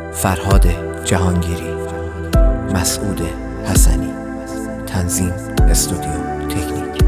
فرهاد جهانگیری، مسعود حسنی. تنظیم استودیو تکنیک.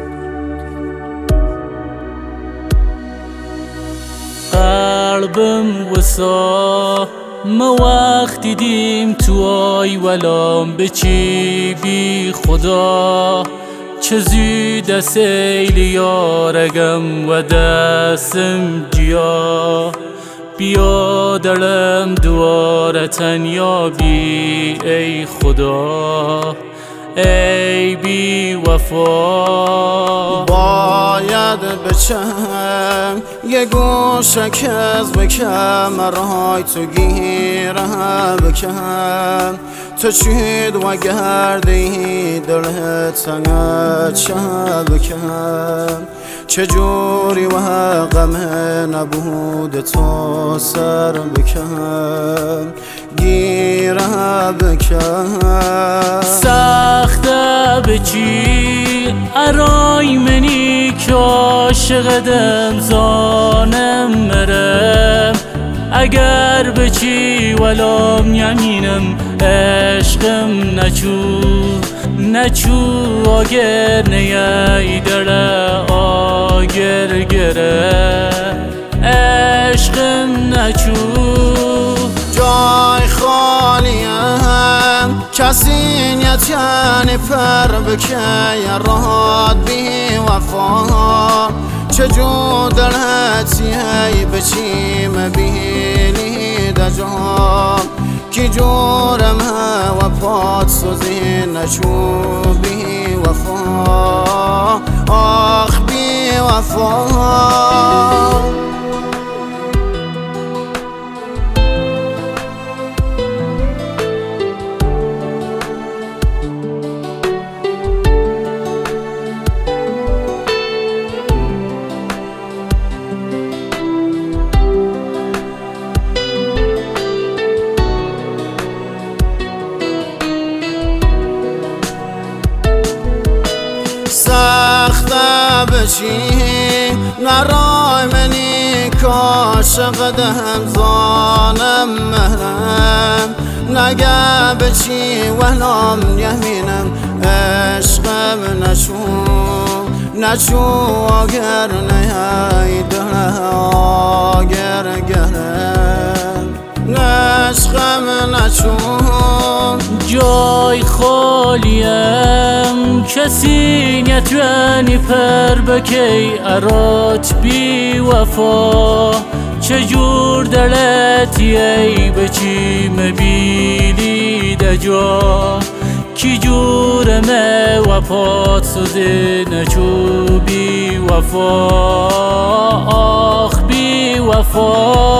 قلبم وسا ما وقت دیدیم تو آی ولام به چی بی خدا، چه زود سیل یارگم و دستم گیا، بیا دلم دواره تنیا بی ای خدا، ای بی وفا. باید بچم یه گوشک از بکم رای تو گیره بکم، تو چید و گردی دلت تنگ چه بکم، چجوری و غم نبود تو سر بکم گیره بکم. سخته بچی ارای منی که عاشق دم زانم مرم، اگر بچی ولام یمینم عشقم نچو آگر نیای دل آگر گره عشقم نچو. جای خالیم کسی نتیانی پر بکی راد بی وفا، چجور دلتی هی بچی مبینی دجا، کی جورم و پاد سوزی نچو بی وفا، آخ بی وفا. سخته بچی نرای منی که عاشق دهم زانم مهرم، نگه بچی ولام یمینم عشقم نچو آگر نیای دل آگر گرم عشقم نچو. جای خالیم کسی نتوانی پر بکی ارات بی وفا، چجور دلتی ای بچی مبیلی دجا، کی جورمه و پاد سوزی نچو بی وفا، آخ بی وفا.